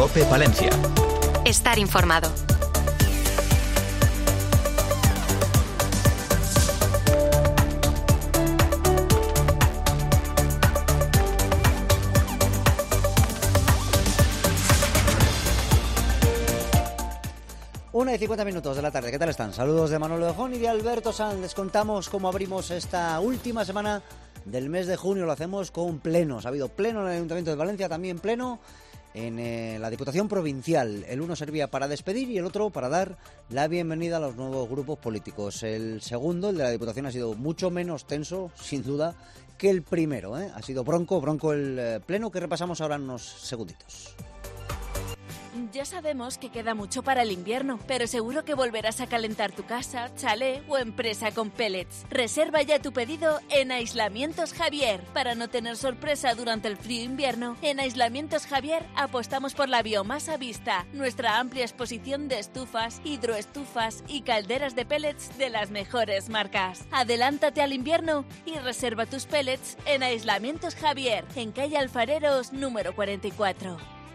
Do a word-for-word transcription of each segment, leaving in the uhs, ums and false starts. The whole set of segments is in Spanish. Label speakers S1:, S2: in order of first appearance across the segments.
S1: COPE Palencia.
S2: Estar informado.
S3: Una y cincuenta minutos de la tarde, ¿qué tal están? Saludos de Manolo Lejón y de Alberto Sanz. Les contamos cómo abrimos esta última semana del mes de junio. Lo hacemos con plenos. Ha habido pleno en el Ayuntamiento de Valencia, también pleno en eh, la Diputación Provincial. El uno servía para despedir y el otro para dar la bienvenida a los nuevos grupos políticos. El segundo, el de la Diputación, ha sido mucho menos tenso, sin duda, que el primero, ¿eh? Ha sido bronco, bronco el eh, pleno que repasamos ahora en unos segunditos.
S4: Ya sabemos que queda mucho para el invierno, pero seguro que volverás a calentar tu casa, chalet o empresa con pellets. Reserva ya tu pedido en Aislamientos Javier. Para no tener sorpresa durante el frío invierno, en Aislamientos Javier apostamos por la biomasa vista, nuestra amplia exposición de estufas, hidroestufas y calderas de pellets de las mejores marcas. Adelántate al invierno y reserva tus pellets en Aislamientos Javier, en calle Alfareros número cuarenta y cuatro.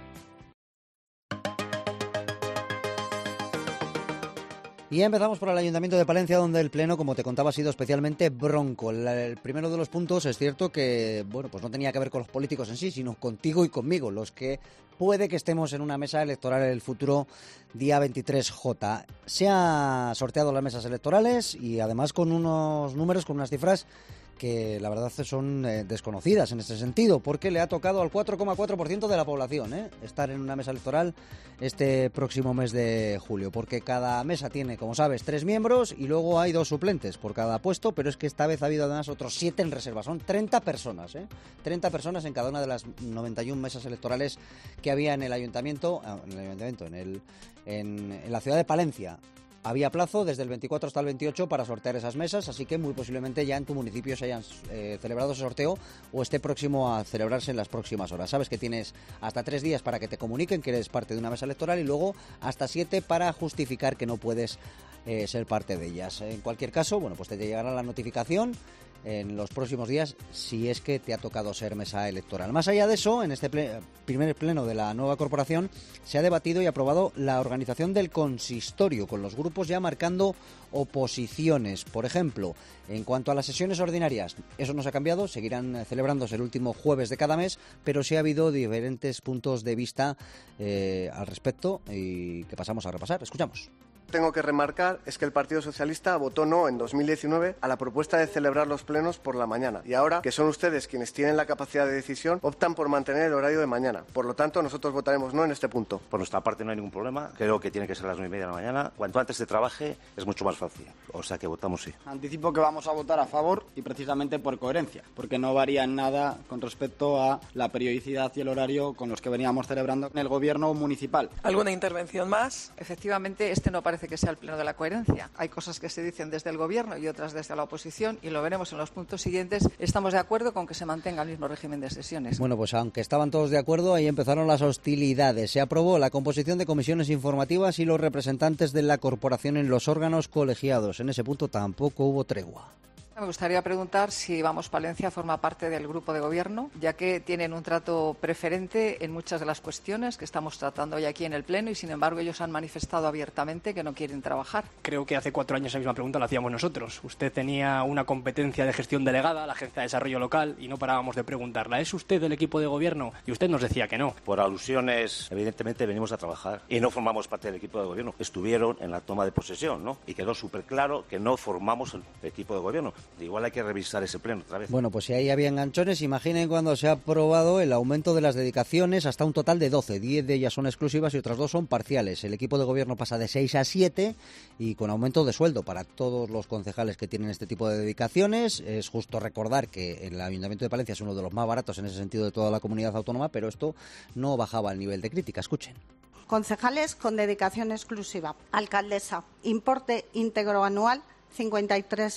S3: Y empezamos por el Ayuntamiento de Palencia, donde el pleno, como te contaba, ha sido especialmente bronco. El, el primero de los puntos es cierto que, bueno, pues no tenía que ver con los políticos en sí, sino contigo y conmigo, los que puede que estemos en una mesa electoral el futuro día veintitrés J. Se han sorteado las mesas electorales y además con unos números, con unas cifras que la verdad son eh, desconocidas en este sentido, porque le ha tocado al cuatro coma cuatro por ciento de la población ¿eh? estar en una mesa electoral este próximo mes de julio, porque cada mesa tiene, como sabes, tres miembros y luego hay dos suplentes por cada puesto, pero es que esta vez ha habido además otros siete en reserva, son treinta personas, ¿eh? treinta personas en cada una de las noventa y una mesas electorales que había en el ayuntamiento, en el ayuntamiento, en, el, en, en la ciudad de Palencia. Había plazo desde el veinticuatro hasta el veintiocho para sortear esas mesas, así que muy posiblemente ya en tu municipio se hayan eh, celebrado ese sorteo o esté próximo a celebrarse en las próximas horas. Sabes que tienes hasta tres días para que te comuniquen que eres parte de una mesa electoral y luego hasta siete para justificar que no puedes eh, ser parte de ellas. En cualquier caso, bueno, pues te llegará la notificación en los próximos días si es que te ha tocado ser mesa electoral. Más allá de eso, en este ple- primer pleno de la nueva corporación se ha debatido y aprobado la organización del consistorio, con los grupos ya marcando oposiciones. Por ejemplo, en cuanto a las sesiones ordinarias, eso no se ha cambiado, seguirán celebrándose el último jueves de cada mes, pero sí ha habido diferentes puntos de vista eh, al respecto y que pasamos a repasar. Escuchamos.
S5: Tengo que remarcar es que el Partido Socialista votó no en dos mil diecinueve a la propuesta de celebrar los plenos por la mañana y ahora, que son ustedes quienes tienen la capacidad de decisión, optan por mantener el horario de mañana. Por lo tanto, nosotros votaremos no en este punto.
S6: Por nuestra parte no hay ningún problema, creo que tiene que ser a las nueve y media de la mañana. Cuanto antes se trabaje es mucho más fácil, o sea que votamos sí.
S7: Anticipo que vamos a votar a favor y precisamente por coherencia, porque no varía en nada con respecto a la periodicidad y el horario con los que veníamos celebrando en el gobierno municipal.
S8: ¿Alguna intervención más?
S9: Efectivamente, este no parece que sea el pleno de la coherencia. Hay cosas que se dicen desde el gobierno y otras desde la oposición y lo veremos en los puntos siguientes. Estamos de acuerdo con que se mantenga el mismo régimen de sesiones.
S3: Bueno, pues aunque estaban todos de acuerdo, ahí empezaron las hostilidades. Se aprobó la composición de comisiones informativas y los representantes de la corporación en los órganos colegiados. En ese punto tampoco hubo tregua.
S9: Me gustaría preguntar si Vamos Palencia forma parte del grupo de gobierno, ya que tienen un trato preferente en muchas de las cuestiones que estamos tratando hoy aquí en el Pleno y, sin embargo, ellos han manifestado abiertamente que no quieren trabajar.
S10: Creo que hace cuatro años esa misma pregunta la hacíamos nosotros. Usted tenía una competencia de gestión delegada, la Agencia de Desarrollo Local, y no parábamos de preguntarla. ¿Es usted del equipo de gobierno? Y usted nos decía que no.
S6: Por alusiones, evidentemente venimos a trabajar y no formamos parte del equipo de gobierno. Estuvieron en la toma de posesión, ¿no? Y quedó súper claro que no formamos el equipo de gobierno. Igual hay que revisar ese pleno otra vez.
S3: Bueno, pues si ahí había enganchones, imaginen cuando se ha aprobado el aumento de las dedicaciones hasta un total de doce. diez de ellas son exclusivas y otras dos son parciales. El equipo de gobierno pasa de seis a siete y con aumento de sueldo para todos los concejales que tienen este tipo de dedicaciones. Es justo recordar que el Ayuntamiento de Palencia es uno de los más baratos en ese sentido de toda la comunidad autónoma, pero esto no bajaba el nivel de crítica. Escuchen.
S11: Concejales con dedicación exclusiva. Alcaldesa, importe íntegro anual cincuenta y tres mil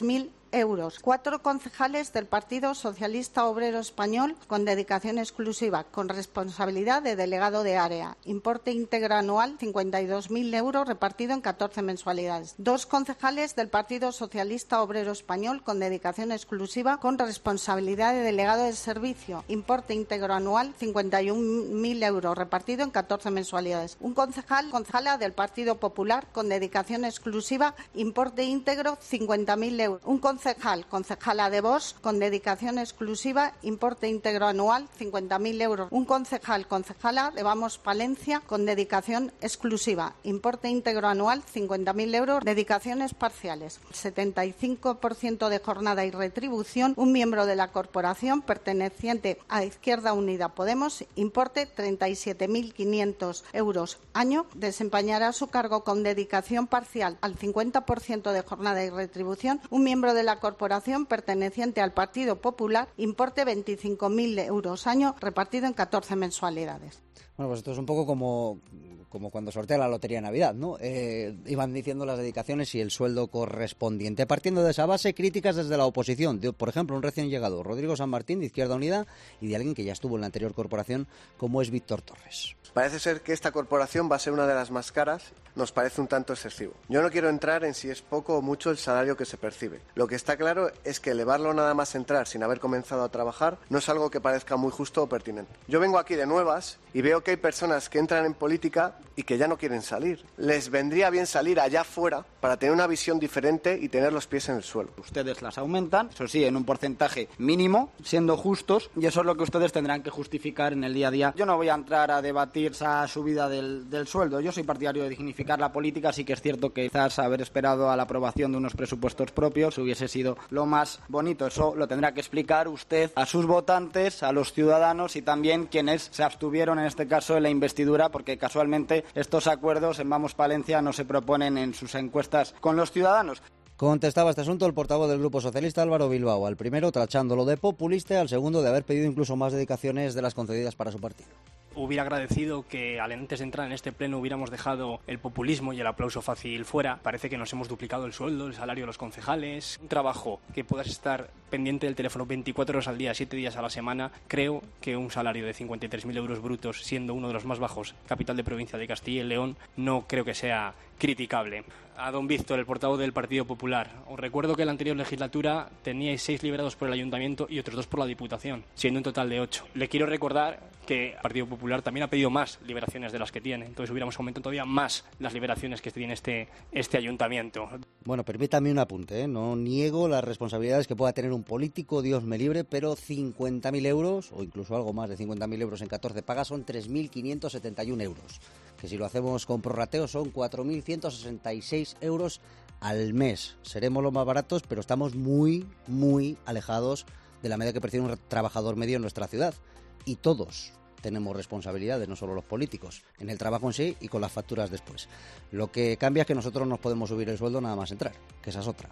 S1: euros. Cuatro concejales del Partido Socialista Obrero Español con dedicación exclusiva, con responsabilidad de delegado de área. Importe íntegro anual cincuenta y dos mil euros repartido en catorce mensualidades. Dos concejales del Partido Socialista Obrero Español con dedicación exclusiva, con responsabilidad de delegado de servicio. Importe íntegro anual cincuenta y un mil euros repartido en catorce mensualidades. Un concejal, concejala del Partido Popular con dedicación exclusiva, importe íntegro cincuenta mil euros. Un concejal, concejala de Vox con dedicación exclusiva, importe íntegro anual cincuenta mil euros. Un concejal, concejala de Vamos Palencia con dedicación exclusiva, importe íntegro anual cincuenta mil euros. Dedicaciones parciales, setenta y cinco por ciento de jornada y retribución. Un miembro de la corporación perteneciente a Izquierda Unida Podemos, importe treinta y siete mil quinientos euros año. Desempeñará su cargo con dedicación parcial al cincuenta por ciento de jornada y retribución. Un miembro de la corporación perteneciente al Partido Popular, importe veinticinco mil euros año, repartido en catorce mensualidades.
S3: Bueno, pues esto es un poco como, como cuando sortea la lotería de Navidad, ¿no? Eh, iban diciendo las dedicaciones y el sueldo correspondiente. Partiendo de esa base, críticas desde la oposición. De, por ejemplo, un recién llegado, Rodrigo San Martín, de Izquierda Unida, y de alguien que ya estuvo en la anterior corporación, como es Víctor Torres.
S5: Parece ser que esta corporación va a ser una de las más caras. Nos parece un tanto excesivo. Yo no quiero entrar en si es poco o mucho el salario que se percibe. Lo que está claro es que elevarlo nada más entrar sin haber comenzado a trabajar no es algo que parezca muy justo o pertinente. Yo vengo aquí de nuevas y veo que hay personas que entran en política y que ya no quieren salir. Les vendría bien salir allá fuera para tener una visión diferente y tener los pies en el suelo.
S7: Ustedes las aumentan, eso sí, en un porcentaje mínimo, siendo justos, y eso es lo que ustedes tendrán que justificar en el día a día. Yo no voy a entrar a debatir esa subida del, del sueldo. Yo soy partidario de dignificar la política. Sí que es cierto que quizás haber esperado a la aprobación de unos presupuestos propios hubiese sido lo más bonito. Eso lo tendrá que explicar usted a sus votantes, a los ciudadanos y también quienes se abstuvieron en este caso en la investidura, porque casualmente estos acuerdos en Vamos Palencia no se proponen en sus encuestas con los ciudadanos.
S3: Contestaba este asunto el portavoz del Grupo Socialista, Álvaro Bilbao, al primero tachándolo de populista, al segundo de haber pedido incluso más dedicaciones de las concedidas para su partido.
S10: Hubiera agradecido que antes de entrar en este pleno hubiéramos dejado el populismo y el aplauso fácil fuera. Parece que nos hemos duplicado el sueldo, el salario de los concejales. Un trabajo que puedas estar pendiente del teléfono veinticuatro horas al día, siete días a la semana. Creo que un salario de cincuenta y tres mil euros brutos, siendo uno de los más bajos, capital de provincia de Castilla y León, no creo que sea criticable. A don Víctor, el portavoz del Partido Popular, os recuerdo que en la anterior legislatura teníais seis liberados por el Ayuntamiento y otros dos por la Diputación, siendo un total de ocho. Le quiero recordar que el Partido Popular también ha pedido más liberaciones de las que tiene, entonces hubiéramos aumentado todavía más las liberaciones que tiene este, este Ayuntamiento.
S3: Bueno, permítame un apunte, ¿eh? No niego las responsabilidades que pueda tener un político, Dios me libre, pero cincuenta mil euros, o incluso algo más de cincuenta mil euros en catorce pagas, son tres mil quinientos setenta y un euros, que si lo hacemos con prorrateo son cuatro mil ciento sesenta y seis euros al mes. Seremos los más baratos, pero estamos muy, muy alejados de la media que percibe un trabajador medio en nuestra ciudad. Y todos tenemos responsabilidades, no solo los políticos, en el trabajo en sí y con las facturas después. Lo que cambia es que nosotros nos podemos subir el sueldo nada más entrar, que esa es otra.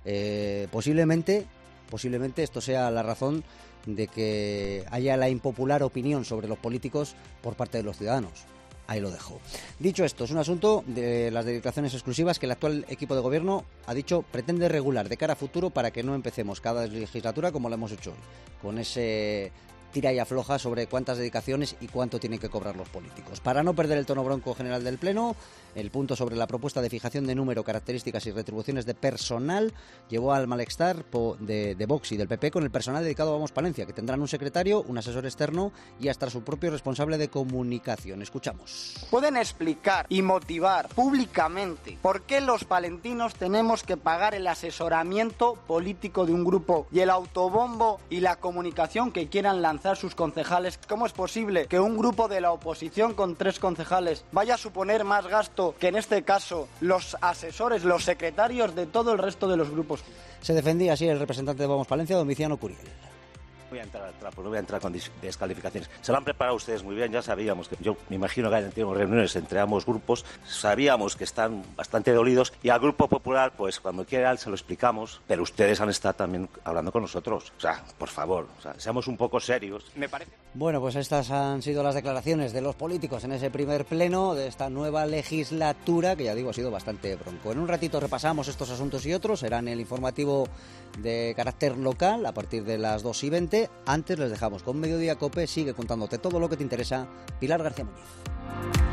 S3: Eh, posiblemente, posiblemente esto sea la razón de que haya la impopular opinión sobre los políticos por parte de los ciudadanos. Ahí lo dejo. Dicho esto, es un asunto de las dedicaciones exclusivas que el actual equipo de gobierno ha dicho pretende regular de cara a futuro para que no empecemos cada legislatura como lo hemos hecho hoy, con ese tira y afloja sobre cuántas dedicaciones y cuánto tienen que cobrar los políticos. Para no perder el tono bronco general del Pleno, el punto sobre la propuesta de fijación de número, características y retribuciones de personal llevó al malestar de, de Vox y del P P con el personal dedicado a Vamos Palencia, que tendrán un secretario, un asesor externo y hasta su propio responsable de comunicación. Escuchamos.
S7: ¿Pueden explicar y motivar públicamente por qué los palentinos tenemos que pagar el asesoramiento político de un grupo y el autobombo y la comunicación que quieran lanzar sus concejales? ¿Cómo es posible que un grupo de la oposición con tres concejales vaya a suponer más gasto que en este caso los asesores, los secretarios de todo el resto de los grupos?
S3: Se defendía así el representante de Vamos Palencia, Domiciano Curiel.
S6: voy a entrar al trapo, no voy a entrar con descalificaciones. Se lo han preparado ustedes muy bien, ya sabíamos que yo me imagino que hayan tenido reuniones entre ambos grupos, sabíamos que están bastante dolidos y al Grupo Popular, pues cuando quieran se lo explicamos, pero ustedes han estado también hablando con nosotros. O sea, por favor, o sea, seamos un poco serios. Me parece.
S3: Bueno, pues estas han sido las declaraciones de los políticos en ese primer pleno de esta nueva legislatura, que ya digo ha sido bastante bronco. En un ratito repasamos estos asuntos y otros, será en el informativo de carácter local a partir de las dos y veinte. Antes les dejamos con Mediodía Cope, sigue contándote todo lo que te interesa Pilar García Muñiz.